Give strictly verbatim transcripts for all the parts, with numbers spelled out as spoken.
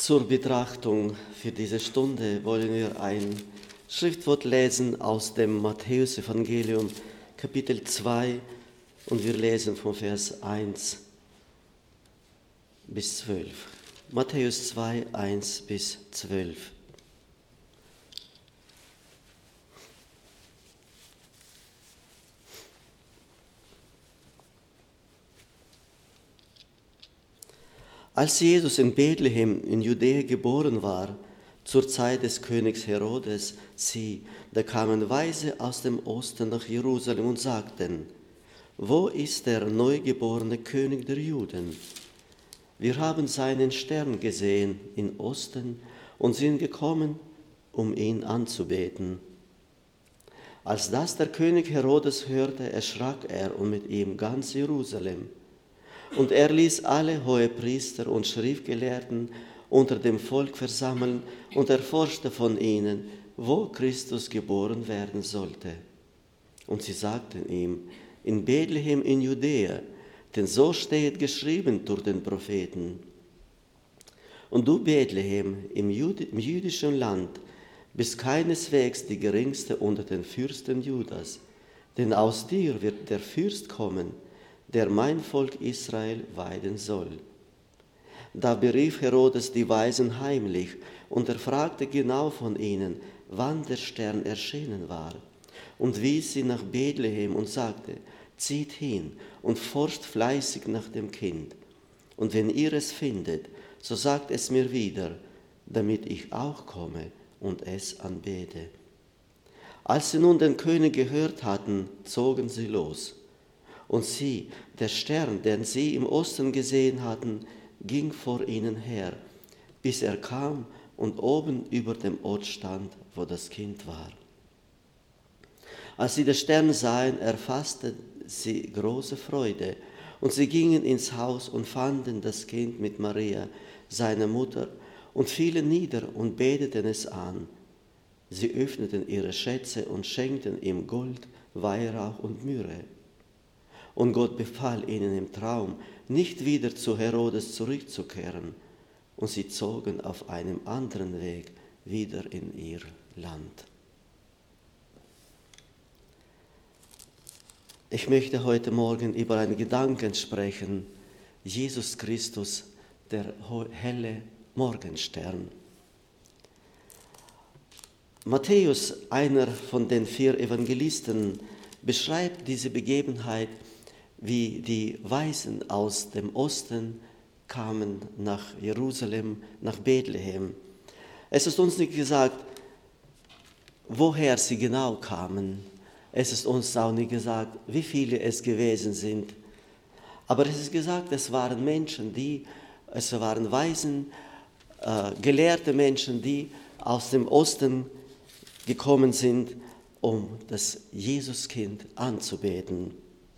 Zur Betrachtung für diese Stunde wollen wir ein Schriftwort lesen aus dem Matthäus-Evangelium, Kapitel zwei, und wir lesen von Vers eins bis zwölf. Matthäus zwei, eins bis zwölf. Als Jesus in Bethlehem in Judäa geboren war, zur Zeit des Königs Herodes, sieh, da kamen Weise aus dem Osten nach Jerusalem und sagten: Wo ist der neugeborene König der Juden? Wir haben seinen Stern gesehen im Osten und sind gekommen, um ihn anzubeten. Als das der König Herodes hörte, erschrak er und mit ihm ganz Jerusalem. Und er ließ alle Hohepriester und Schriftgelehrten unter dem Volk versammeln und erforschte von ihnen, wo Christus geboren werden sollte. Und sie sagten ihm: In Bethlehem in Judäa, denn so steht geschrieben durch den Propheten. Und du, Bethlehem, im, Jud- im jüdischen Land, bist keineswegs die geringste unter den Fürsten Judas, denn aus dir wird der Fürst kommen, der mein Volk Israel weiden soll. Da berief Herodes die Weisen heimlich und er fragte genau von ihnen, wann der Stern erschienen war, und wies sie nach Bethlehem und sagte: Zieht hin und forscht fleißig nach dem Kind. Und wenn ihr es findet, so sagt es mir wieder, damit ich auch komme und es anbete. Als sie nun den König gehört hatten, zogen sie los. Und sieh, der Stern, den sie im Osten gesehen hatten, ging vor ihnen her, bis er kam und oben über dem Ort stand, wo das Kind war. Als sie den Stern sahen, erfasste sie große Freude, und sie gingen ins Haus und fanden das Kind mit Maria, seiner Mutter, und fielen nieder und beteten es an. Sie öffneten ihre Schätze und schenkten ihm Gold, Weihrauch und Myrrhe. Und Gott befahl ihnen im Traum, nicht wieder zu Herodes zurückzukehren, und sie zogen auf einem anderen Weg wieder in ihr Land. Ich möchte heute Morgen über einen Gedanken sprechen: Jesus Christus, der helle Morgenstern. Matthäus, einer von den vier Evangelisten, beschreibt diese Begebenheit, wie die Weisen aus dem Osten kamen nach Jerusalem, nach Bethlehem. Es ist uns nicht gesagt, woher sie genau kamen. Es ist uns auch nicht gesagt, wie viele es gewesen sind. Aber es ist gesagt, es waren Menschen, die, es waren Weisen, äh, gelehrte Menschen, die aus dem Osten gekommen sind, um das Jesuskind anzubeten.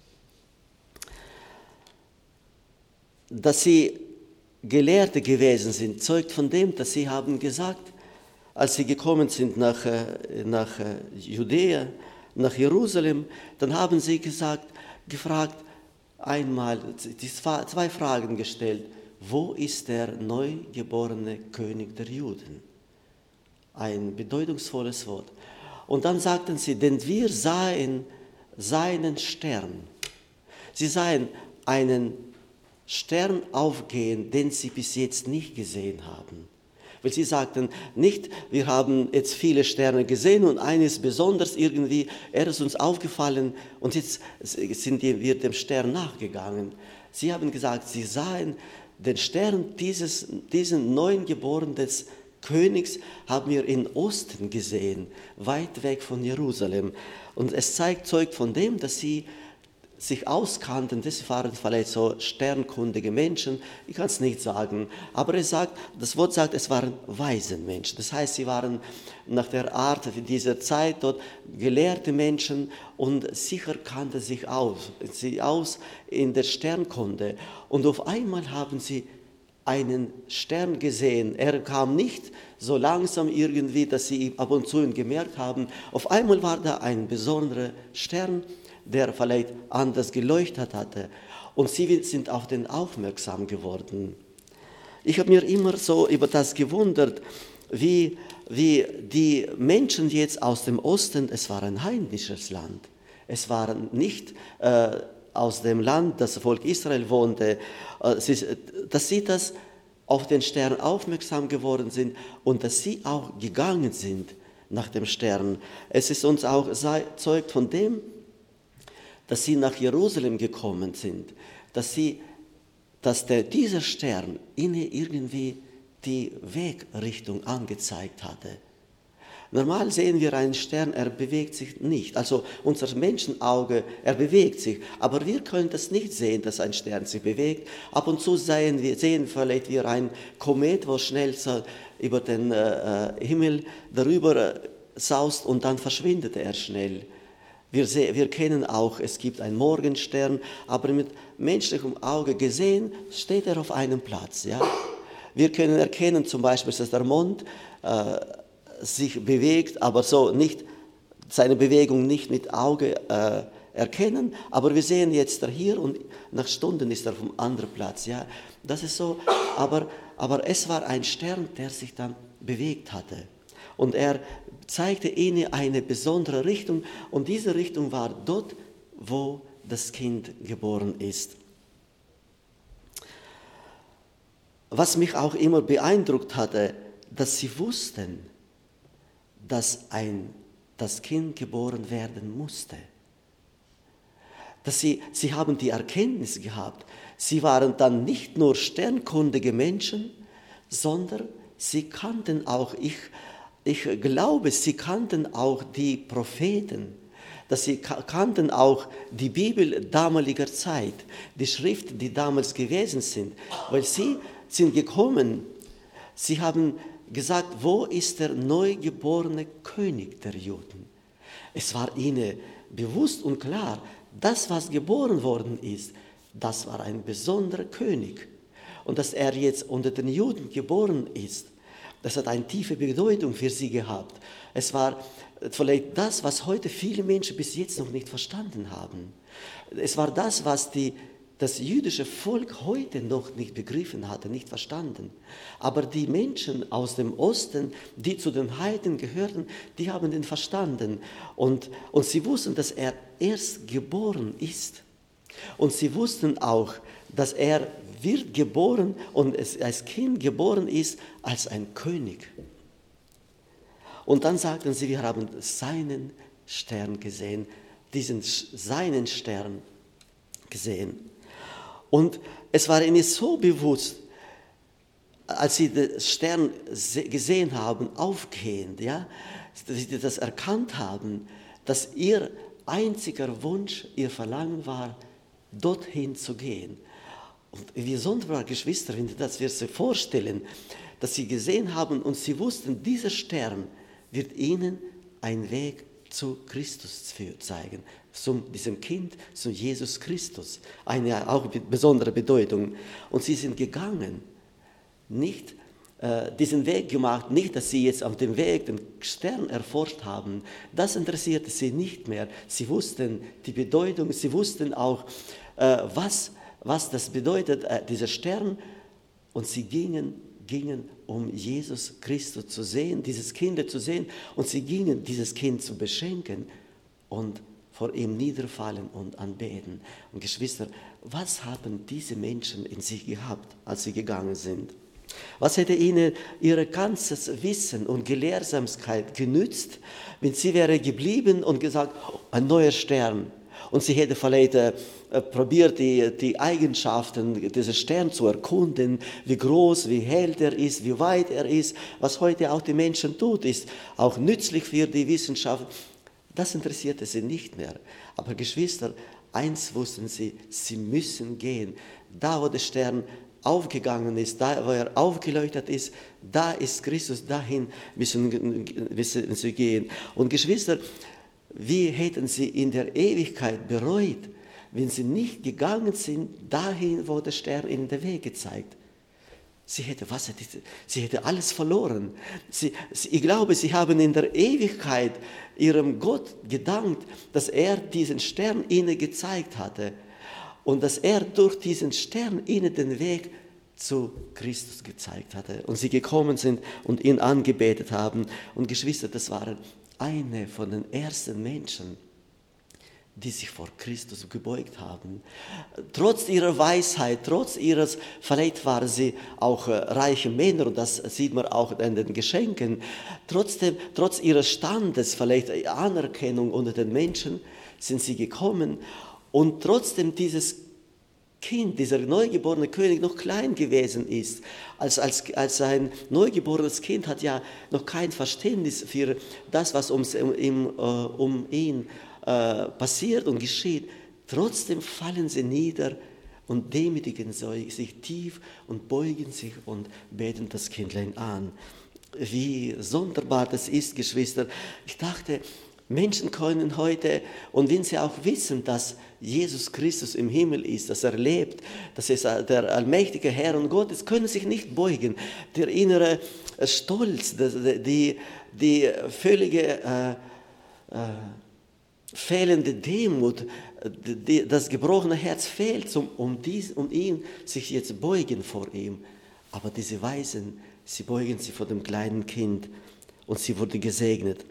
Dass sie Gelehrte gewesen sind, zeugt von dem, dass sie haben gesagt, als sie gekommen sind nach, nach Judäa, nach Jerusalem, dann haben sie gesagt, gefragt, einmal, die zwei Fragen gestellt: Wo ist der neugeborene König der Juden? Ein bedeutungsvolles Wort. Und dann sagten sie, denn wir sahen seinen Stern. Sie sahen einen Stern aufgehen, den sie bis jetzt nicht gesehen haben. Weil sie sagten nicht, wir haben jetzt viele Sterne gesehen und eines besonders irgendwie, er ist uns aufgefallen und jetzt sind wir dem Stern nachgegangen. Sie haben gesagt, sie sahen den Stern dieses, diesen neuen Geborenen des Königs, haben wir in Osten gesehen, weit weg von Jerusalem. Und es zeigt, zeugt von dem, dass sie sich auskannten, das waren vielleicht so sternkundige Menschen, ich kann es nicht sagen, aber es sagt, das Wort sagt, es waren weise Menschen. Das heißt, sie waren nach der Art dieser Zeit dort gelehrte Menschen und sicher kannten sich aus, sie aus in der Sternkunde. Und auf einmal haben sie einen Stern gesehen. Er kam nicht so langsam irgendwie, dass sie ab und zu ihn gemerkt haben. Auf einmal war da ein besonderer Stern, der vielleicht anders geleuchtet hatte. Und sie sind auf den aufmerksam geworden. ich habe mir immer so über das gewundert, wie, wie die Menschen jetzt aus dem Osten, es war ein heidnisches Land, es war nicht äh, aus dem Land, das Volk Israel wohnte, äh, sie, dass sie das auf den Stern aufmerksam geworden sind und dass sie auch gegangen sind nach dem Stern. Es ist uns auch zeugt von dem, dass sie nach Jerusalem gekommen sind, dass, sie, dass der, dieser Stern ihnen irgendwie die Wegrichtung angezeigt hatte. Normal sehen wir einen Stern, er bewegt sich nicht. Also unser Menschenauge, er bewegt sich. Aber wir können das nicht sehen, dass ein Stern sich bewegt. Ab und zu sehen wir, sehen vielleicht wir ein Komet, wo schnell so über den äh, Himmel darüber äh, saust und dann verschwindet er schnell. Wir, seh, wir kennen auch, es gibt einen Morgenstern, aber mit menschlichem Auge gesehen steht er auf einem Platz. Ja? Wir können erkennen zum Beispiel, dass der Mond äh, sich bewegt, aber so nicht, seine Bewegung nicht mit Auge äh, erkennen, aber wir sehen jetzt er hier und nach Stunden ist er auf einem anderen Platz. Ja? Das ist so, aber, aber es war ein Stern, der sich dann bewegt hatte. Und er zeigte ihnen eine besondere Richtung und diese Richtung war dort, wo das Kind geboren ist. Was mich auch immer beeindruckt hatte, dass sie wussten, dass ein, das Kind geboren werden musste. Dass sie, sie haben die Erkenntnis gehabt, sie waren dann nicht nur sternkundige Menschen, sondern sie kannten auch, ich, ich glaube, sie kannten auch die Propheten, dass sie kannten auch die Bibel damaliger Zeit, die Schriften, die damals gewesen sind, weil sie sind gekommen, sie haben gesagt, wo ist der neugeborene König der Juden? Es war ihnen bewusst und klar, das, was geboren worden ist, das war ein besonderer König. Und dass er jetzt unter den Juden geboren ist, das hat eine tiefe Bedeutung für sie gehabt. Es war vielleicht das, was heute viele Menschen bis jetzt noch nicht verstanden haben. Es war das, was die das jüdische Volk heute noch nicht begriffen hatte, nicht verstanden. Aber die Menschen aus dem Osten, die zu den Heiden gehörten, die haben den verstanden. Und, und sie wussten, dass er erst geboren ist. Und sie wussten auch, dass er wird geboren und es als Kind geboren ist als ein König. Und dann sagten sie, wir haben seinen Stern gesehen, diesen seinen Stern gesehen. Und es war ihnen so bewusst, als sie den Stern gesehen haben, aufgehend, ja, dass sie das erkannt haben, dass ihr einziger Wunsch, ihr Verlangen war, dorthin zu gehen. Und wie sonderbar, Geschwister, wenn das wir sich vorstellen, dass sie gesehen haben und sie wussten, dieser Stern wird ihnen einen Weg zu Christus zeigen, zu diesem Kind, zu Jesus Christus. Eine auch besondere Bedeutung. Und sie sind gegangen, nicht äh, diesen Weg gemacht, nicht, dass sie jetzt auf dem Weg den Stern erforscht haben. Das interessierte sie nicht mehr. Sie wussten die Bedeutung, sie wussten auch, äh, was, was das bedeutet, äh, dieser Stern. Und sie gingen gingen, um Jesus Christus zu sehen, dieses Kind zu sehen, und sie gingen, dieses Kind zu beschenken und vor ihm niederfallen und anbeten. Und Geschwister, was haben diese Menschen in sich gehabt, als sie gegangen sind? Was hätte ihnen ihr ganzes Wissen und Gelehrsamkeit genützt, wenn sie wäre geblieben und gesagt, oh, ein neuer Stern? Und sie hätte vielleicht äh, probiert, die, die Eigenschaften dieses Sterns zu erkunden, wie groß, wie hell er ist, wie weit er ist, was heute auch die Menschen tut, ist auch nützlich für die Wissenschaft. Das interessierte sie nicht mehr. Aber Geschwister, eins wussten sie, sie müssen gehen. Da, wo der Stern aufgegangen ist, da, wo er aufgeleuchtet ist, da ist Christus, dahin müssen, müssen sie gehen. Und Geschwister, wie hätten sie in der Ewigkeit bereut, wenn sie nicht gegangen sind, dahin, wo der Stern ihnen den Weg gezeigt. Sie hätte, was, sie hätte alles verloren. Sie, ich glaube, sie haben in der Ewigkeit ihrem Gott gedankt, dass er diesen Stern ihnen gezeigt hatte und dass er durch diesen Stern ihnen den Weg zu Christus gezeigt hatte und sie gekommen sind und ihn angebetet haben. Und Geschwister, das waren eine von den ersten Menschen, die sich vor Christus gebeugt haben. Trotz ihrer Weisheit, trotz ihres, vielleicht waren sie auch äh, reiche Männer, und das sieht man auch in den Geschenken, trotzdem, trotz ihres Standes, vielleicht Anerkennung unter den Menschen, sind sie gekommen, und trotzdem dieses Kind, dieser neugeborene König noch klein gewesen ist, als, als, als ein neugeborenes Kind hat ja noch kein Verständnis für das, was ums, um, um, um ihn äh, passiert und geschieht. Trotzdem fallen sie nieder und demütigen sich tief und beugen sich und beten das Kindlein an. Wie sonderbar das ist, Geschwister. Ich dachte, Menschen können heute, und wenn sie auch wissen, dass Jesus Christus im Himmel ist, dass er lebt, dass er der allmächtige Herr und Gott ist, können sich nicht beugen. Der innere Stolz, die, die völlige äh, äh, fehlende Demut, die, das gebrochene Herz fehlt, um, um, dies, um ihn sich jetzt beugen vor ihm. Aber diese Weisen, sie beugen sich vor dem kleinen Kind, und sie wurde gesegnet.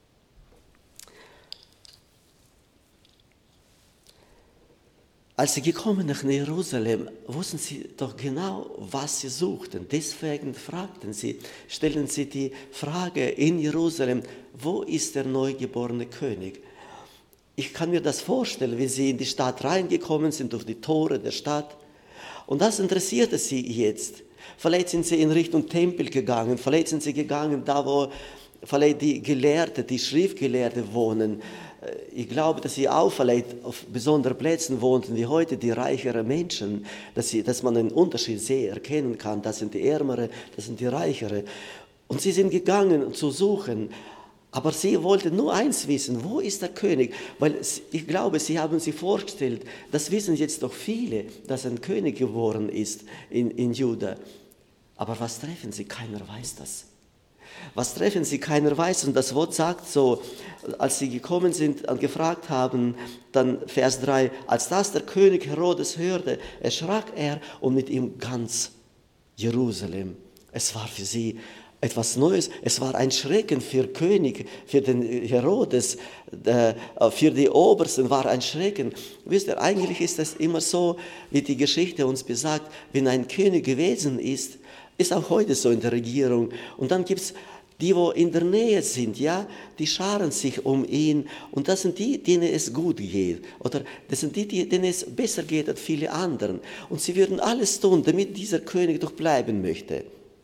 Als sie gekommen nach Jerusalem, wussten sie doch genau, was sie suchten. Deswegen fragten sie, stellten sie die Frage in Jerusalem, wo ist der neugeborene König? Ich kann mir das vorstellen, wie sie in die Stadt reingekommen sind, durch die Tore der Stadt. Und das interessierte sie jetzt. Vielleicht sind sie in Richtung Tempel gegangen, vielleicht sind sie gegangen, da wo vielleicht die Gelehrten, die Schriftgelehrten wohnen. Ich glaube, dass sie auch vielleicht auf besonderen Plätzen wohnten, wie heute die reicheren Menschen, dass, sie, dass man einen Unterschied sehr erkennen kann. Das sind die Ärmere, das sind die Reichere. Und sie sind gegangen, um zu suchen. Aber sie wollten nur eins wissen, wo ist der König? Weil ich glaube, sie haben sich vorgestellt, das wissen jetzt doch viele, dass ein König geboren ist in, in Juda. Aber was treffen sie? Keiner weiß das. Was treffen sie? Keiner weiß. Und das Wort sagt so, als sie gekommen sind und gefragt haben, dann Vers drei, als das der König Herodes hörte, erschrak er und mit ihm ganz Jerusalem. Es war für sie etwas Neues. Es war ein Schrecken für König, für den Herodes, für die Obersten war ein Schrecken. Wisst ihr, eigentlich ist es immer so, wie die Geschichte uns besagt, wenn ein König gewesen ist, ist auch heute so in der Regierung. Und dann gibt es die, wo in der Nähe sind, ja, die scharen sich um ihn. Und das sind die, denen es gut geht. Oder das sind die, denen es besser geht als viele anderen. Und sie würden alles tun, damit dieser König doch bleiben möchte.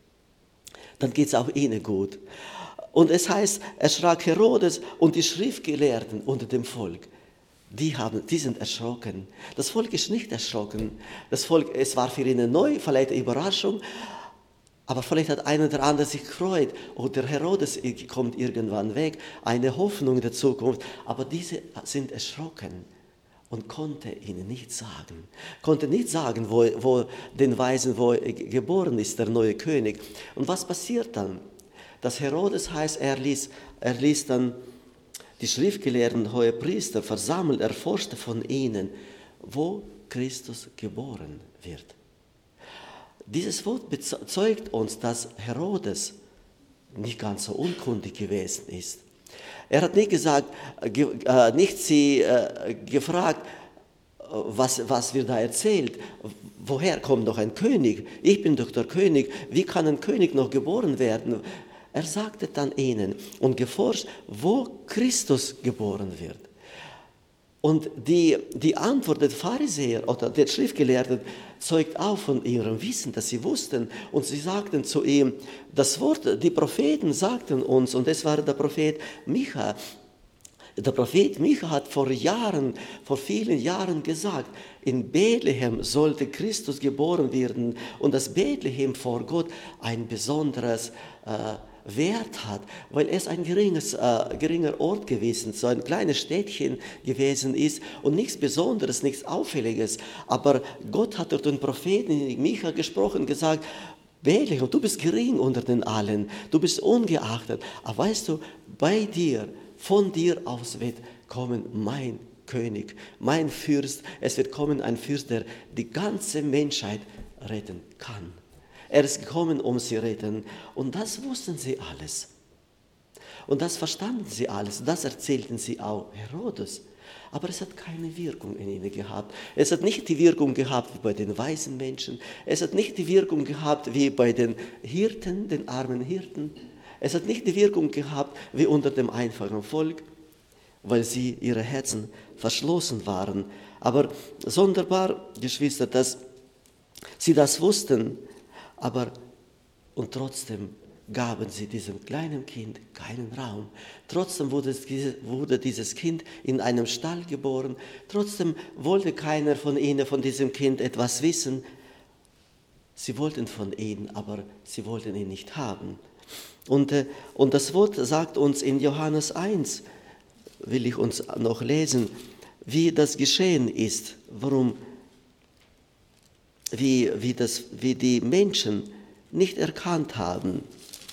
Dann geht es auch ihnen gut. Und es heißt, erschrak Herodes und die Schriftgelehrten unter dem Volk. Die, haben, die sind erschrocken. Das Volk ist nicht erschrocken. Das Volk, es war für ihn neu, vielleicht eine Überraschung. Aber vielleicht hat einer oder andere sich gefreut, oh, der Herodes kommt irgendwann weg, eine Hoffnung in der Zukunft. Aber diese sind erschrocken und konnte ihnen nicht sagen, konnte nicht sagen, wo, wo den Weisen, wo geboren ist, der neue König. Und was passiert dann? Das Herodes heißt, er ließ, er ließ dann die Schriftgelehrten, hohe Priester versammeln, erforschte von ihnen, wo Christus geboren wird. Dieses Wort bezeugt uns, dass Herodes nicht ganz so unkundig gewesen ist. Er hat nicht gesagt, nicht sie gefragt, was, was wird da erzählt, woher kommt noch ein König? Ich bin doch der König, wie kann ein König noch geboren werden? Er sagte dann ihnen und geforscht, wo Christus geboren wird. Und die, die Antwort der Pharisäer oder der Schriftgelehrten zeugt auch von ihrem Wissen, dass sie wussten. Und sie sagten zu ihm, das Wort, die Propheten sagten uns, und es war der Prophet Micha. Der Prophet Micha hat vor Jahren, vor vielen Jahren gesagt, in Bethlehem sollte Christus geboren werden und dass Bethlehem vor Gott ein besonderes äh, Wert hat, weil es ein geringes, äh, geringer Ort gewesen, so ein kleines Städtchen gewesen ist und nichts Besonderes, nichts Auffälliges. Aber Gott hat durch den Propheten Micha gesprochen, gesagt, Bethlehem, du bist gering unter den allen, du bist ungeachtet. Aber weißt du, bei dir, von dir aus wird kommen mein König, mein Fürst. Es wird kommen ein Fürst, der die ganze Menschheit retten kann Er ist gekommen, um sie zu retten. Und das wussten sie alles. Und das verstanden sie alles. Das erzählten sie auch Herodes. Aber es hat keine Wirkung in ihnen gehabt. Es hat nicht die Wirkung gehabt wie bei den weisen Menschen. Es hat nicht die Wirkung gehabt wie bei den Hirten, den armen Hirten. Es hat nicht die Wirkung gehabt wie unter dem einfachen Volk, weil sie ihre Herzen verschlossen waren. Aber sonderbar, Geschwister, dass sie das wussten, aber und trotzdem gaben sie diesem kleinen Kind keinen Raum. Trotzdem wurde, wurde dieses Kind in einem Stall geboren. Trotzdem wollte keiner von ihnen, von diesem Kind etwas wissen. Sie wollten von ihm, aber sie wollten ihn nicht haben. Und, und das Wort sagt uns in Johannes eins, will ich uns noch lesen, wie das geschehen ist, warum, wie, wie, das, wie die Menschen nicht erkannt haben.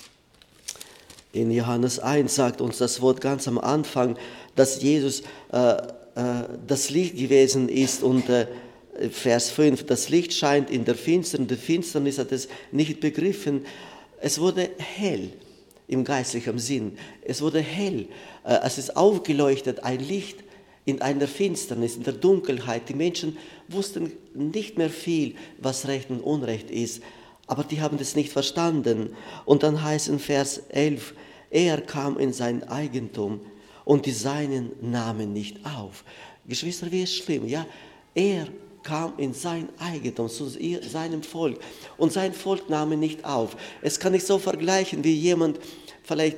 In Johannes eins sagt uns das Wort ganz am Anfang, dass Jesus äh, äh, das Licht gewesen ist und äh, Vers fünf, das Licht scheint in der Finsternis, die Finsternis hat es nicht begriffen. Es wurde hell im geistlichen Sinn. Es wurde hell, äh, es ist aufgeleuchtet, ein Licht in einer Finsternis, in der Dunkelheit. Die Menschen wussten nicht mehr viel, was Recht und Unrecht ist. Aber die haben das nicht verstanden. Und dann heißt in Vers elf, er kam in sein Eigentum und die Seinen nahmen nicht auf. Geschwister, wie ist schlimm, ja? Er kam in sein Eigentum, zu seinem Volk und sein Volk nahm ihn nicht auf. Es kann nicht so vergleichen, wie jemand vielleicht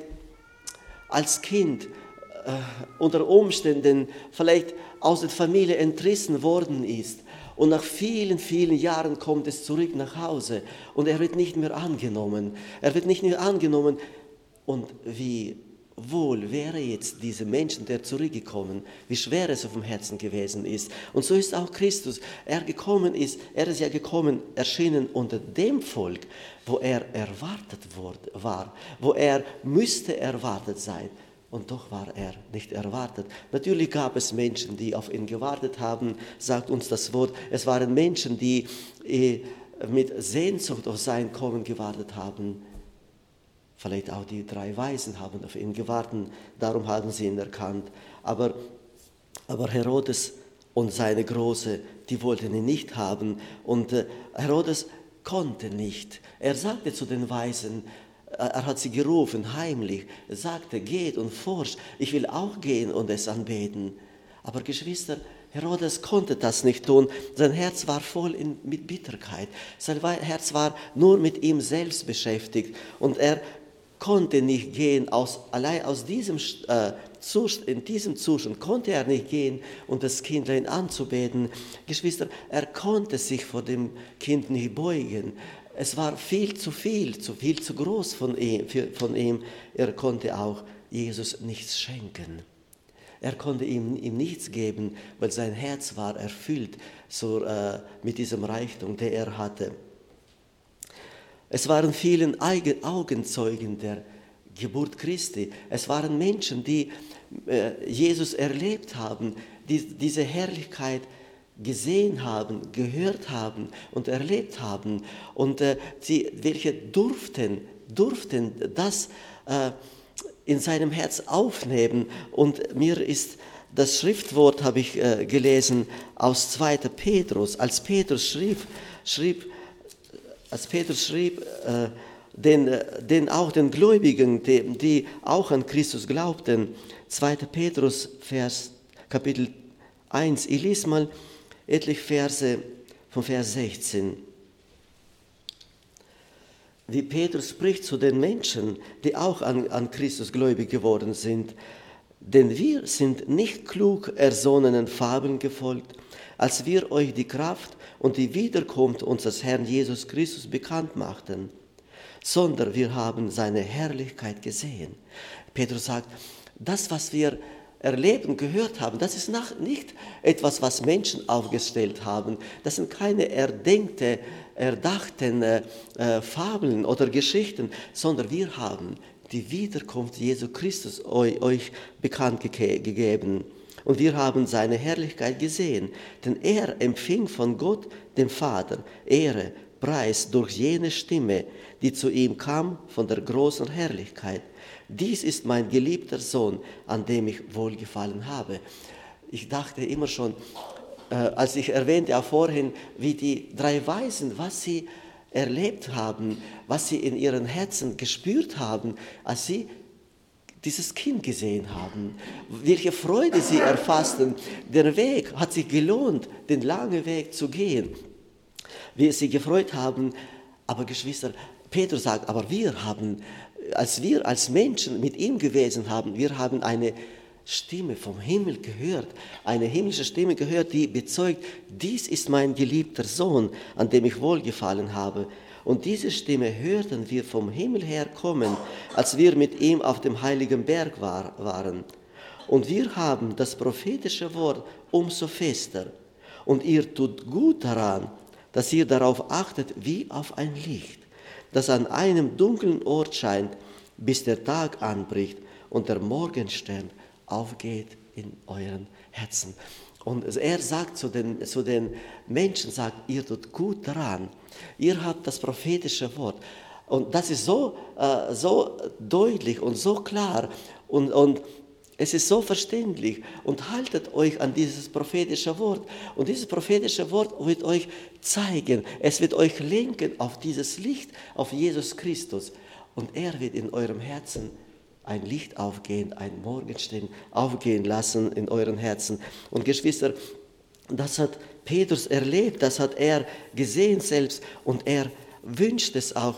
als Kind äh, unter Umständen vielleicht aus der Familie entrissen worden ist. Und nach vielen, vielen Jahren kommt es zurück nach Hause und er wird nicht mehr angenommen. Er wird nicht mehr angenommen. Und wie wohl wäre jetzt diesem Menschen, der zurückgekommen, wie schwer es auf dem Herzen gewesen ist. Und so ist auch Christus. Er gekommen ist, er ist ja gekommen, erschienen unter dem Volk, wo er erwartet war, wo er müsste erwartet sein. Und doch war er nicht erwartet. Natürlich gab es Menschen, die auf ihn gewartet haben, sagt uns das Wort. Es waren Menschen, die äh, mit Sehnsucht auf sein Kommen gewartet haben. Vielleicht auch die drei Weisen haben auf ihn gewartet, darum haben sie ihn erkannt. Aber, aber Herodes und seine Große, die wollten ihn nicht haben. Und äh, Herodes konnte nicht. Er sagte zu den Weisen, er hat sie gerufen, heimlich. Er sagte, geht und forscht. Ich will auch gehen und es anbeten. Aber Geschwister, Herodes konnte das nicht tun. Sein Herz war voll in, mit Bitterkeit. Sein Herz war nur mit ihm selbst beschäftigt. Und er konnte nicht gehen, aus, allein aus diesem, äh, Zustand, in diesem Zustand konnte er nicht gehen und das Kindlein anzubeten. Geschwister, er konnte sich vor dem Kind nicht beugen. Es war viel zu viel, zu viel zu groß von ihm, von ihm. Er konnte auch Jesus nichts schenken. Er konnte ihm, ihm nichts geben, weil sein Herz war erfüllt so, äh, mit diesem Reichtum, den er hatte. Es waren viele Augenzeugen der Geburt Christi. Es waren Menschen, die äh, Jesus erlebt haben, die diese Herrlichkeit gesehen haben, gehört haben und erlebt haben und äh, sie, welche durften, durften das äh, in seinem Herz aufnehmen. Und mir ist das Schriftwort, habe ich äh, gelesen, aus zweiter Petrus, als Petrus schrieb, schrieb als Petrus schrieb, äh, den, den auch den Gläubigen, die, die auch an Christus glaubten, zweiter Petrus, Vers, Kapitel eins, ich lese mal etliche Verse von Vers sechzehn. Wie Petrus spricht zu den Menschen, die auch an, an Christus gläubig geworden sind. Denn wir sind nicht klug ersonnenen Fabeln gefolgt, als wir euch die Kraft und die Wiederkunft unseres Herrn Jesus Christus bekannt machten, sondern wir haben seine Herrlichkeit gesehen. Petrus sagt, das, was wir erlebt und gehört haben, das ist nicht etwas, was Menschen aufgestellt haben. Das sind keine erdenkte, erdachten äh, äh, Fabeln oder Geschichten, sondern wir haben die Wiederkunft Jesu Christus euch, euch bekannt ge- gegeben. Und wir haben seine Herrlichkeit gesehen, denn er empfing von Gott, dem Vater, Ehre, preis durch jene Stimme, die zu ihm kam von der großen Herrlichkeit. Dies ist mein geliebter Sohn, an dem ich wohlgefallen habe. Ich dachte immer schon, äh, als ich erwähnte auch vorhin, wie die drei Weisen, was sie erlebt haben, was sie in ihren Herzen gespürt haben, als sie dieses Kind gesehen haben, welche Freude sie erfassten. Der Weg hat sich gelohnt, den langen Weg zu gehen, wie sie gefreut haben. Aber Geschwister, Petrus sagt, aber wir haben, als wir als Menschen mit ihm gewesen haben, wir haben eine Stimme vom Himmel gehört, eine himmlische Stimme gehört, die bezeugt, dies ist mein geliebter Sohn, an dem ich wohlgefallen habe. Und diese Stimme hörten wir vom Himmel her kommen, als wir mit ihm auf dem heiligen Berg war, waren. Und wir haben das prophetische Wort umso fester. Und ihr tut gut daran, dass ihr darauf achtet wie auf ein Licht, das an einem dunklen Ort scheint, bis der Tag anbricht und der Morgenstern aufgeht in euren Herzen. Und er sagt zu den, zu den Menschen, sagt, ihr tut gut daran, ihr habt das prophetische Wort. Und das ist so, äh, so deutlich und so klar und, und es ist so verständlich. Und haltet euch an dieses prophetische Wort. Und dieses prophetische Wort wird euch zeigen, es wird euch lenken auf dieses Licht, auf Jesus Christus. Und er wird in eurem Herzen ein Licht aufgehen, ein Morgenstern aufgehen lassen in euren Herzen. Und Geschwister, das hat Petrus erlebt, das hat er gesehen selbst und er wünscht es auch,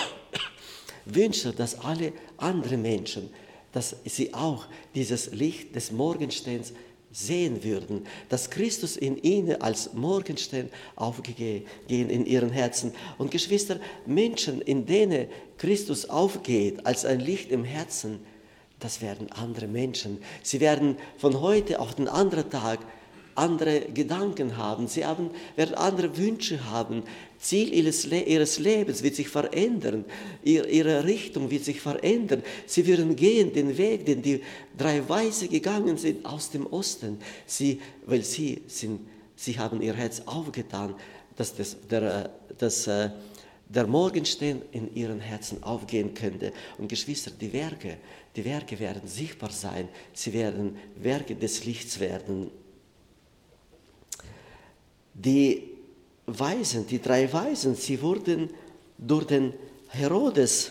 wünscht, dass alle anderen Menschen, dass sie auch dieses Licht des Morgensterns sehen würden, dass Christus in ihnen als Morgenstern aufgehen in ihren Herzen. Und Geschwister, Menschen, in denen Christus aufgeht als ein Licht im Herzen, das werden andere Menschen. Sie werden von heute auf den anderen Tag andere Gedanken haben, sie haben, werden andere Wünsche haben, Ziel ihres, ihres Lebens wird sich verändern, ihre, ihre Richtung wird sich verändern. Sie werden gehen den Weg, den die drei Weise gegangen sind aus dem Osten, sie, weil sie, sind, sie haben ihr Herz aufgetan, dass das, der, das, der Morgenstern in ihren Herzen aufgehen könnte. Und Geschwister, die Werke, die Werke werden sichtbar sein, sie werden Werke des Lichts werden. Die Weisen, die drei Weisen, sie wurden durch den Herodes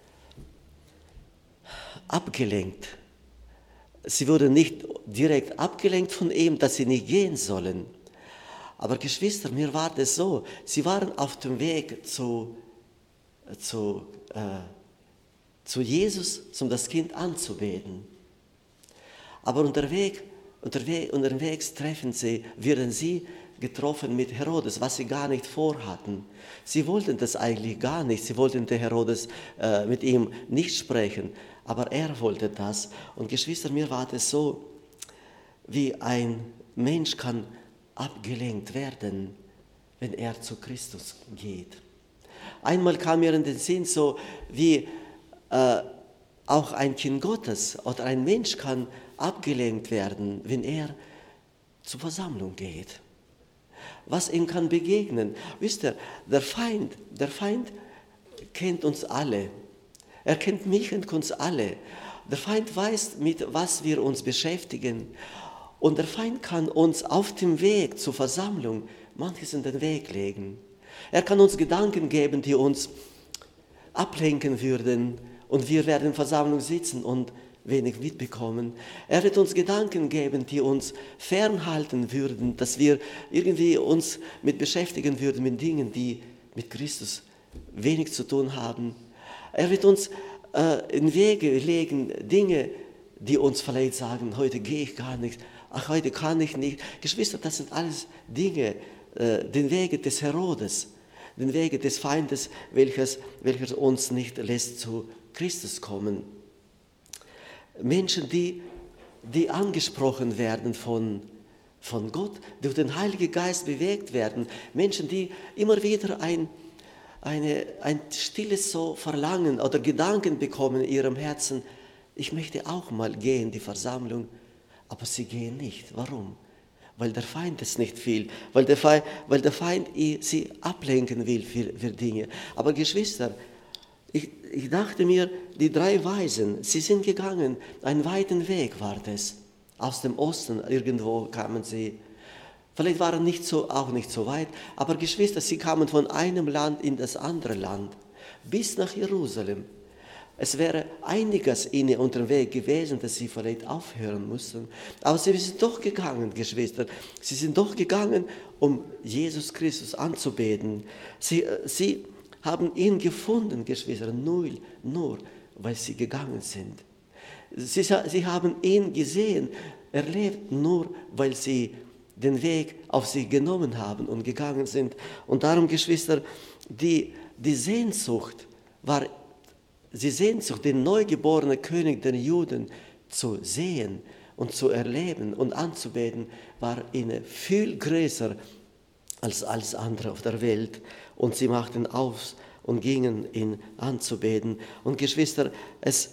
abgelenkt. Sie wurden nicht direkt abgelenkt von ihm, dass sie nicht gehen sollen. Aber Geschwister, mir war das so, sie waren auf dem Weg zu, zu, äh, zu Jesus, um das Kind anzubeten. Aber unterwegs, unterwegs, unterwegs treffen sie, werden sie getroffen mit Herodes, was sie gar nicht vorhatten. Sie wollten das eigentlich gar nicht. Sie wollten den Herodes äh, mit ihm nicht sprechen, aber er wollte das. Und Geschwister, mir war das so, wie ein Mensch kann abgelenkt werden, wenn er zu Christus geht. Einmal kam mir in den Sinn so, wie äh, auch ein Kind Gottes oder ein Mensch kann abgelenkt werden, wenn er zur Versammlung geht. Was ihm kann begegnen. Wisst ihr, der Feind, der Feind kennt uns alle. Er kennt mich und uns alle. Der Feind weiß, mit was wir uns beschäftigen. Und der Feind kann uns auf dem Weg zur Versammlung manches in den Weg legen. Er kann uns Gedanken geben, die uns ablenken würden. Und wir werden in der Versammlung sitzen und wenig mitbekommen. Er wird uns Gedanken geben, die uns fernhalten würden, dass wir irgendwie uns mit beschäftigen würden mit Dingen, die mit Christus wenig zu tun haben. Er wird uns äh, in Wege legen, Dinge, die uns vielleicht sagen, heute gehe ich gar nicht, ach, heute kann ich nicht. Geschwister, das sind alles Dinge, äh, den Wege des Herodes, den Wege des Feindes, welches, welches uns nicht lässt zu Christus kommen. Menschen, die, die angesprochen werden von, von Gott, durch den Heiligen Geist bewegt werden. Menschen, die immer wieder ein, eine, ein stilles so Verlangen oder Gedanken bekommen in ihrem Herzen. Ich möchte auch mal gehen, die Versammlung, aber sie gehen nicht. Warum? weil der Feind es nicht will, weil der Feind, weil der Feind sie ablenken will für, für Dinge. Aber Geschwister, ich, ich dachte mir, die drei Weisen, sie sind gegangen, einen weiten Weg war das. Aus dem Osten irgendwo kamen sie. Vielleicht waren nicht so, auch nicht so weit, aber Geschwister, sie kamen von einem Land in das andere Land, bis nach Jerusalem. Es wäre einiges ihnen unterwegs gewesen, dass sie vielleicht aufhören mussten. Aber sie sind doch gegangen, Geschwister. Sie sind doch gegangen, um Jesus Christus anzubeten. Sie, sie haben ihn gefunden, Geschwister, nur, nur weil sie gegangen sind. Sie, sie haben ihn gesehen, erlebt, nur weil sie den Weg auf sie genommen haben und gegangen sind. Und darum, Geschwister, die, die Sehnsucht war, die Sehnsucht, den neugeborenen König der Juden zu sehen und zu erleben und anzubeten, war ihnen viel größer als alles andere auf der Welt. Und sie machten auf und gingen ihn anzubeten. Und Geschwister, es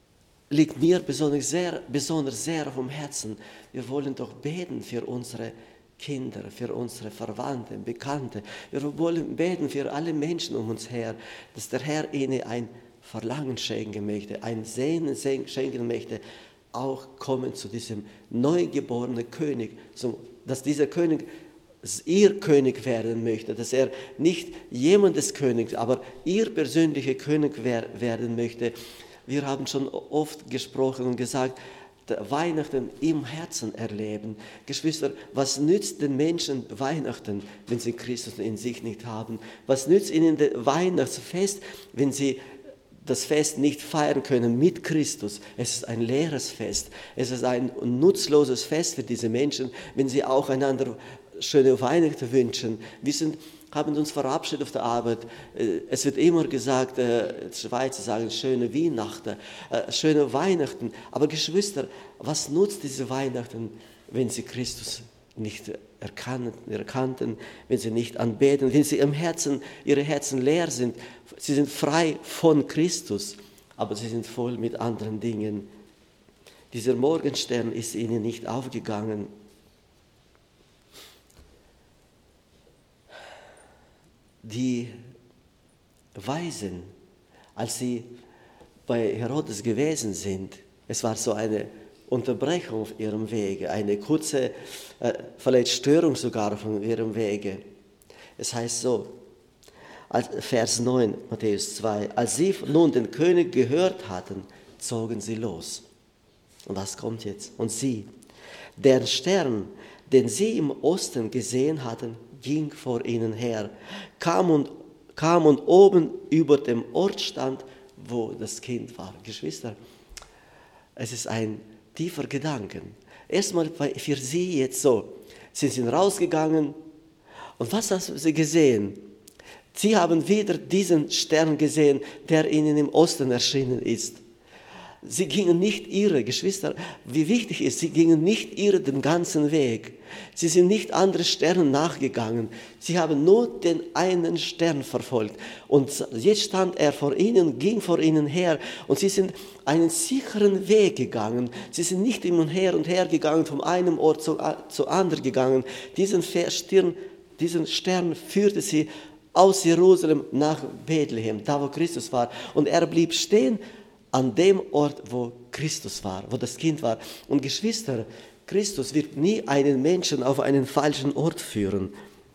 liegt mir besonders sehr, besonders sehr auf dem Herzen. Wir wollen doch beten für unsere Kinder, für unsere Verwandten, Bekannte. Wir wollen beten für alle Menschen um uns her, dass der Herr ihnen ein Verlangen schenken möchte, ein Sehnen schenken möchte, auch kommen zu diesem neugeborenen König, dass dieser König ihr König werden möchte, dass er nicht jemandes König, aber ihr persönlicher König werden möchte. Wir haben schon oft gesprochen und gesagt, Weihnachten im Herzen erleben. Geschwister, was nützt den Menschen Weihnachten, wenn sie Christus in sich nicht haben? Was nützt ihnen das Weihnachtsfest, wenn sie das Fest nicht feiern können mit Christus? Es ist ein leeres Fest. Es ist ein nutzloses Fest für diese Menschen, wenn sie auch einander schöne Weihnachten wünschen. Wir sind, haben uns verabschiedet auf der Arbeit. Es wird immer gesagt, die Schweizer sagen schöne Weihnachten, schöne Weihnachten. Aber Geschwister, was nutzt diese Weihnachten, wenn sie Christus nicht erkannten, erkannten, wenn sie nicht anbeten, wenn sie im Herzen, ihre Herzen leer sind? Sie sind frei von Christus, aber sie sind voll mit anderen Dingen. Dieser Morgenstern ist ihnen nicht aufgegangen. Die Weisen, als sie bei Herodes gewesen sind, es war so eine Unterbrechung auf ihrem Wege, eine kurze, äh, vielleicht Störung sogar von ihrem Wege. Es heißt so, Vers neun, Matthäus zwei, als sie nun den König gehört hatten, zogen sie los. Und was kommt jetzt? Und sie, der Stern, den sie im Osten gesehen hatten, ging vor ihnen her, kam und, kam und oben über dem Ort stand, wo das Kind war. Geschwister, es ist ein tiefer Gedanke. Erstmal für sie jetzt so, sie sind rausgegangen und was haben sie gesehen? Sie haben wieder diesen Stern gesehen, der ihnen im Osten erschienen ist. Sie gingen nicht ihre, Geschwister, wie wichtig ist, sie gingen nicht ihre den ganzen Weg. Sie sind nicht anderen Sternen nachgegangen. Sie haben nur den einen Stern verfolgt. Und jetzt stand er vor ihnen, ging vor ihnen her. Und sie sind einen sicheren Weg gegangen. Sie sind nicht immer her und her gegangen, von einem Ort zu, zu anderen gegangen. Diesen Stern, diesen Stern führte sie aus Jerusalem nach Bethlehem, da wo Christus war. Und er blieb stehen an dem Ort, wo Christus war, wo das Kind war. Und Geschwister, Christus wird nie einen Menschen auf einen falschen Ort führen.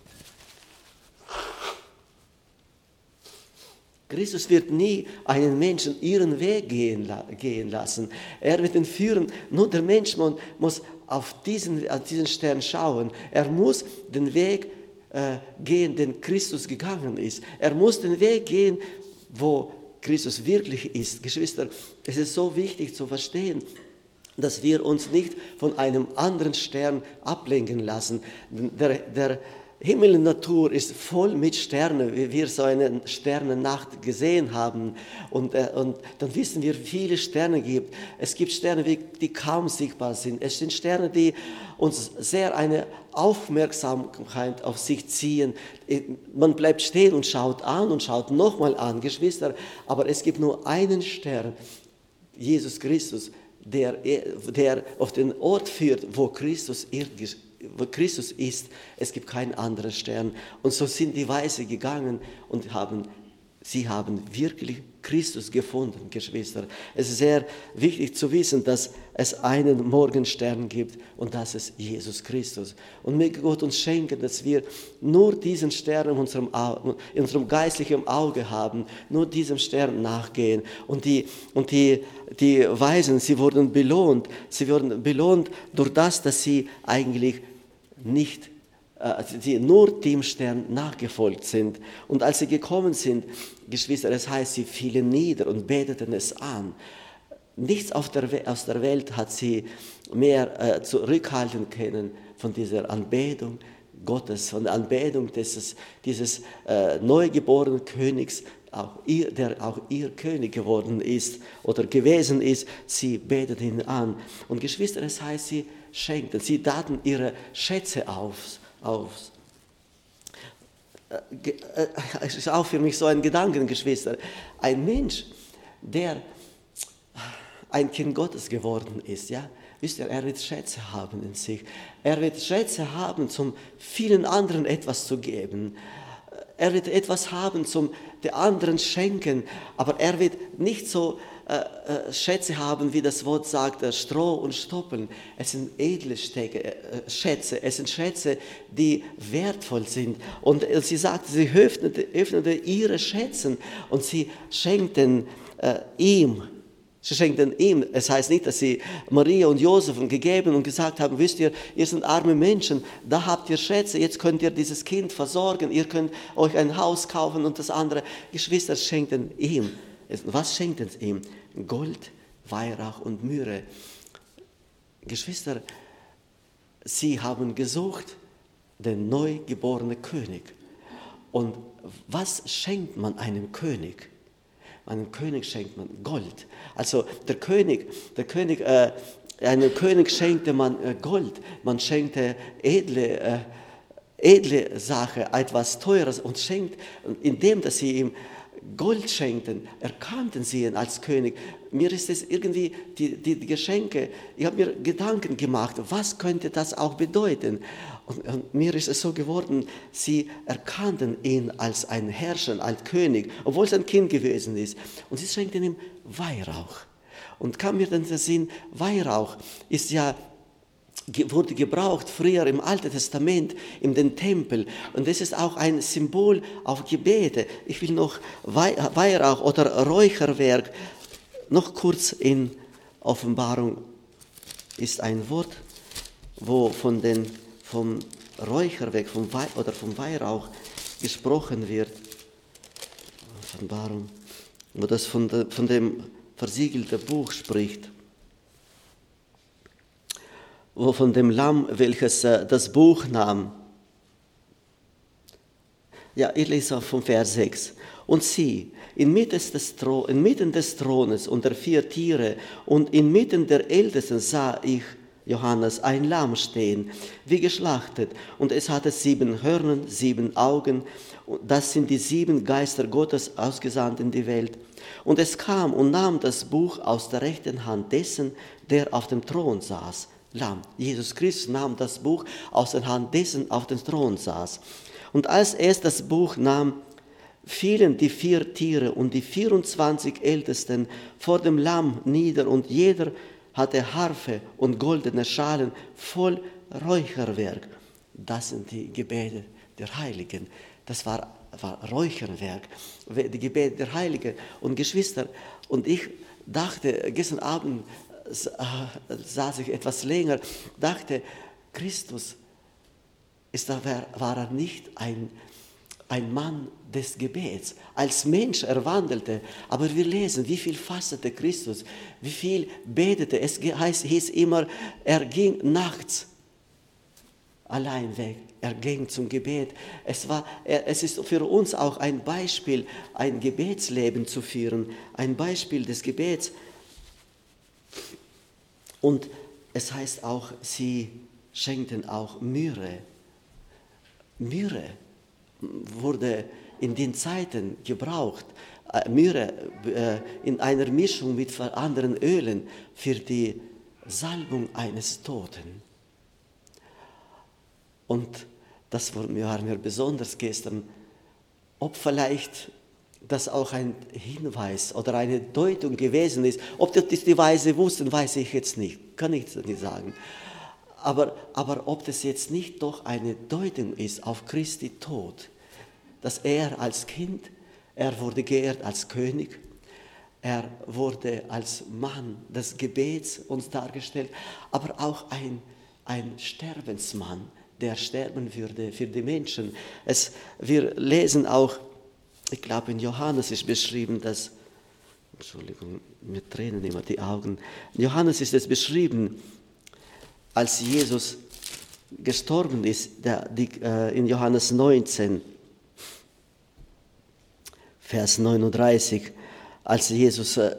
Christus wird nie einen Menschen ihren Weg gehen, gehen lassen. Er wird ihn führen. Nur der Mensch muss auf diesen, auf diesen Stern schauen. Er muss den Weg äh, gehen, den Christus gegangen ist. Er muss den Weg gehen, wo Christus wirklich ist. Geschwister, es ist so wichtig zu verstehen, dass wir uns nicht von einem anderen Stern ablenken lassen. Der, der Himmel und Natur ist voll mit Sternen, wie wir so eine Sternennacht gesehen haben. Und, äh, und dann wissen wir, wie viele Sterne gibt. Es gibt Sterne, die kaum sichtbar sind. Es sind Sterne, die uns sehr eine Aufmerksamkeit auf sich ziehen. Man bleibt stehen und schaut an und schaut nochmal an, Geschwister. Aber es gibt nur einen Stern, Jesus Christus, der, der auf den Ort führt, wo Christus irdisch wo Christus ist, es gibt keinen anderen Stern. Und so sind die Weise gegangen und haben, sie haben wirklich Christus gefunden, Geschwister. Es ist sehr wichtig zu wissen, dass es einen Morgenstern gibt und das ist Jesus Christus. Und möge Gott uns schenken, dass wir nur diesen Stern in unserem, Au- in unserem geistlichen Auge haben, nur diesem Stern nachgehen. Und die, und die, die Weisen, sie wurden belohnt. Sie wurden belohnt durch das, dass sie eigentlich nicht die nur dem Stern nachgefolgt sind. Und als sie gekommen sind, Geschwister, das heißt, sie fielen nieder und beteten es an. Nichts auf der We- aus der Welt hat sie mehr äh, zurückhalten können von dieser Anbetung Gottes, von der Anbetung dieses, dieses äh, neugeborenen Königs, auch ihr, der auch ihr König geworden ist oder gewesen ist. Sie beteten ihn an. Und Geschwister, das heißt, sie schenkten, sie taten ihre Schätze auf. auf. Es ist auch für mich so ein Gedanken, Geschwister. Ein Mensch, der ein Kind Gottes geworden ist, ja, wisst ihr, er wird Schätze haben in sich. Er wird Schätze haben, zum vielen anderen etwas zu geben. Er wird etwas haben, zum der anderen schenken, aber er wird nicht so äh, äh, Schätze haben, wie das Wort sagt, äh, Stroh und Stoppeln. Es sind edle Stecke, äh, Schätze, es sind Schätze, die wertvoll sind. Und äh, sie sagte, sie öffnete, öffnete ihre Schätze und sie schenkten äh, ihm. Sie schenkten ihm. Es heißt nicht, dass sie Maria und Josef gegeben und gesagt haben, wisst ihr, ihr seid arme Menschen, da habt ihr Schätze, jetzt könnt ihr dieses Kind versorgen, ihr könnt euch ein Haus kaufen und das andere. Geschwister schenkten ihm. Was schenkten sie ihm? Gold, Weihrauch und Myrrhe. Geschwister, sie haben gesucht den neugeborenen König. Und was schenkt man einem König? Einem König schenkt man Gold. Also der König, der König, äh, einem König schenkte man äh, Gold. Man schenkte edle, äh, edle Sache, etwas Teures und schenkt, indem dass sie ihm Gold schenkten, erkannten sie ihn als König. Mir ist es irgendwie, die, die, die Geschenke, ich habe mir Gedanken gemacht, was könnte das auch bedeuten? Und, und mir ist es so geworden, sie erkannten ihn als einen Herrscher, als König, obwohl es ein Kind gewesen ist. Und sie schenkten ihm Weihrauch. Und kam mir dann der Sinn, Weihrauch ist ja wurde gebraucht früher im Alten Testament in den Tempel und das ist auch ein Symbol auf Gebete. Ich will noch Weihrauch oder Räucherwerk, noch kurz in Offenbarung ist ein Wort, wo von den, vom Räucherwerk vom Wei, oder vom Weihrauch gesprochen wird. Offenbarung, wo das von, de, von dem versiegelten Buch spricht. Wo von dem Lamm, welches das Buch nahm. Ja, ich lese vom Vers sechs. Und sieh, inmitten des, Thron, inmitten des Thrones und der vier Tiere und inmitten der Ältesten sah ich, Johannes, ein Lamm stehen, wie geschlachtet. Und es hatte sieben Hörner, sieben Augen. Das sind die sieben Geister Gottes ausgesandt in die Welt. Und es kam und nahm das Buch aus der rechten Hand dessen, der auf dem Thron saß. Lamm. Jesus Christus nahm das Buch aus der Hand dessen auf dem Thron saß. Und als er das Buch nahm, fielen die vier Tiere und die vierundzwanzig Ältesten vor dem Lamm nieder und jeder hatte Harfe und goldene Schalen voll Räucherwerk. Das sind die Gebete der Heiligen. Das war, war Räucherwerk, die Gebete der Heiligen. Und Geschwister, und ich dachte gestern Abend, saß ich etwas länger, dachte, Christus ist, war er nicht ein, ein Mann des Gebets. Als Mensch er wandelte, aber wir lesen, wie viel fastete Christus, wie viel betete. Es heißt, hieß immer, er ging nachts allein weg. Er ging zum Gebet. Es, war, es ist für uns auch ein Beispiel, ein Gebetsleben zu führen, ein Beispiel des Gebets. Und es heißt auch, sie schenkten auch Myrrhe. Myrrhe wurde in den Zeiten gebraucht. Myrrhe in einer Mischung mit anderen Ölen für die Salbung eines Toten. Und das war mir besonders gestern, ob vielleicht das auch ein Hinweis oder eine Deutung gewesen ist. Ob das die Weise wussten, weiß ich jetzt nicht, kann ich nicht sagen. Aber, aber ob das jetzt nicht doch eine Deutung ist auf Christi Tod, dass er als Kind, er wurde geehrt als König, er wurde als Mann des Gebets uns dargestellt, aber auch ein, ein Sterbensmann, der sterben würde für die Menschen. Es, wir lesen auch, ich glaube in Johannes ist beschrieben, dass, Entschuldigung, mir tränen immer die Augen, in Johannes ist es beschrieben, als Jesus gestorben ist, der, die, äh, in Johannes neunzehn, Vers neununddreißig, als Jesus äh,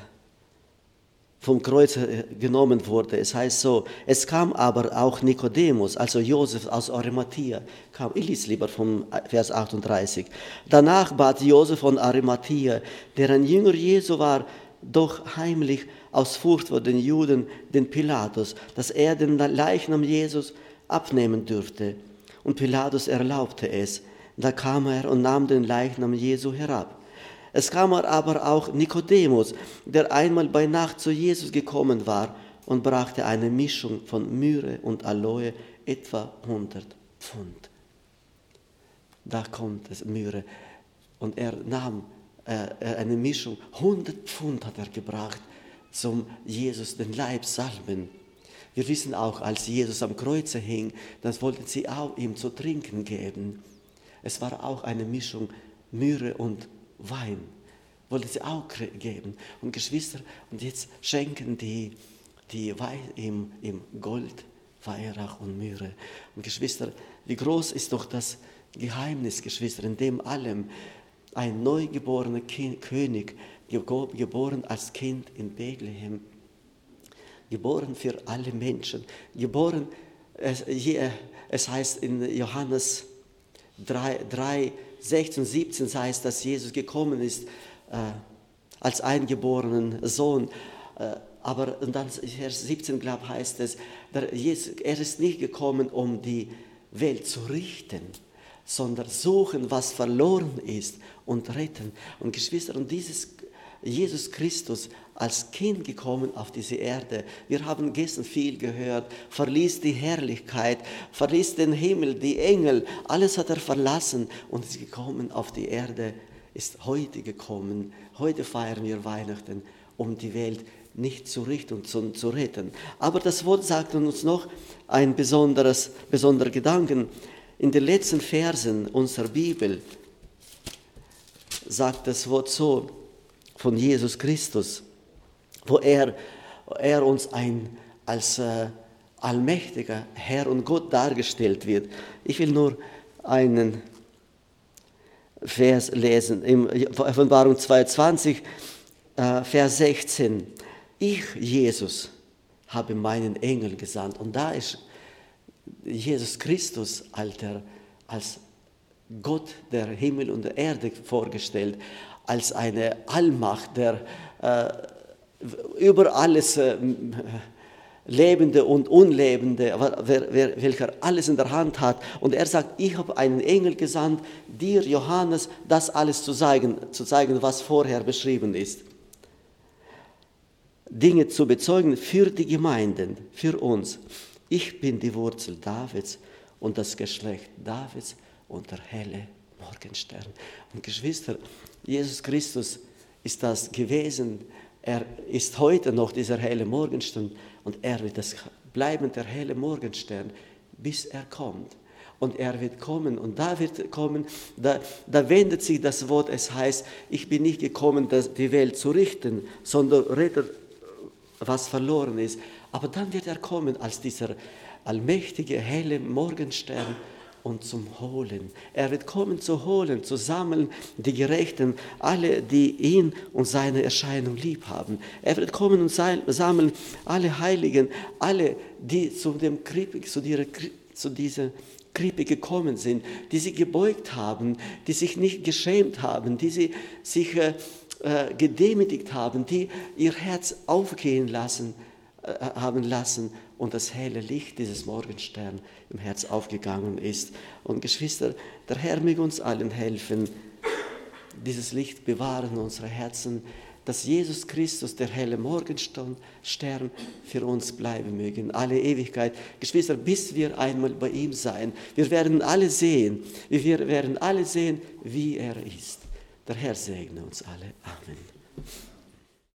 vom Kreuz genommen wurde. Es heißt so, es kam aber auch Nikodemus, also Josef aus Arimathea, kam, ich lese lieber vom Vers achtunddreißig. Danach bat Josef von Arimathea, der ein Jünger Jesu war, doch heimlich aus Furcht vor den Juden, den Pilatus, dass er den Leichnam Jesus abnehmen dürfte. Und Pilatus erlaubte es. Da kam er und nahm den Leichnam Jesu herab. Es kam aber auch Nikodemus, der einmal bei Nacht zu Jesus gekommen war und brachte eine Mischung von Myrrhe und Aloe, etwa hundert Pfund. Da kommt es, Myrrhe. Und er nahm äh, eine Mischung, hundert Pfund hat er gebracht, zum Jesus den Leib salben. Wir wissen auch, als Jesus am Kreuze hing, das wollten sie auch ihm zu trinken geben. Es war auch eine Mischung Myrrhe und Wein, wollte sie auch geben. Und Geschwister, und jetzt schenken die, die Wein im, im Gold, Weihrauch und Myrrhe. Und Geschwister, wie groß ist doch das Geheimnis, Geschwister, in dem allem ein neugeborener kind, König, geboren als Kind in Bethlehem, geboren für alle Menschen, geboren, es, es heißt in Johannes drei, sechzehn, siebzehn heißt, dass Jesus gekommen ist äh, als eingeborenen Sohn. Äh, aber und dann Vers siebzehn, glaube ich, heißt es, der Jesus, er ist nicht gekommen, um die Welt zu richten, sondern suchen, was verloren ist und retten. Und Geschwister, und dieses Jesus Christus als Kind gekommen auf diese Erde. Wir haben gestern viel gehört, verließ die Herrlichkeit, verließ den Himmel, die Engel, alles hat er verlassen und ist gekommen auf die Erde, ist heute gekommen. Heute feiern wir Weihnachten, um die Welt nicht zu richten und zu, zu retten. Aber das Wort sagt uns noch ein besonderes, besonderer Gedanken. In den letzten Versen unserer Bibel sagt das Wort so, von Jesus Christus, wo er, er uns ein, als äh, allmächtiger Herr und Gott dargestellt wird. Ich will nur einen Vers lesen, in Offenbarung zweiundzwanzig, äh, Vers sechzehn. Ich, Jesus, habe meinen Engel gesandt. Und da ist Jesus Christus Alter, als Gott der Himmel und der Erde vorgestellt, als eine Allmacht, der äh, über alles äh, Lebende und Unlebende, wer, wer, welcher alles in der Hand hat. Und er sagt, ich habe einen Engel gesandt, dir, Johannes, das alles zu zeigen, zu zeigen, was vorher beschrieben ist. Dinge zu bezeugen für die Gemeinden, für uns. Ich bin die Wurzel Davids und das Geschlecht Davids und der helle Morgenstern. Und Geschwister, Jesus Christus ist das gewesen. Er ist heute noch dieser helle Morgenstern und er wird das bleiben, der helle Morgenstern, bis er kommt. Und er wird kommen und da wird kommen, da, da wendet sich das Wort, es heißt, ich bin nicht gekommen, die Welt zu richten, sondern retten, was verloren ist. Aber dann wird er kommen als dieser allmächtige, helle Morgenstern und zum Holen. Er wird kommen zu holen, zu sammeln die Gerechten, alle, die ihn und seine Erscheinung lieb haben. Er wird kommen und sammeln alle Heiligen, alle, die zu, dem Krippe, zu, dieser, zu dieser Krippe gekommen sind, die sich gebeugt haben, die sich nicht geschämt haben, die sie, sich äh, gedemütigt haben, die ihr Herz aufgehen lassen haben lassen und das helle Licht dieses Morgenstern im Herz aufgegangen ist. Und Geschwister, der Herr möge uns allen helfen, dieses Licht bewahren in unseren Herzen, dass Jesus Christus, der helle Morgenstern, für uns bleiben möge in alle Ewigkeit. Geschwister, bis wir einmal bei ihm sein, wir werden alle sehen, wir werden alle sehen, wie er ist. Der Herr segne uns alle. Amen.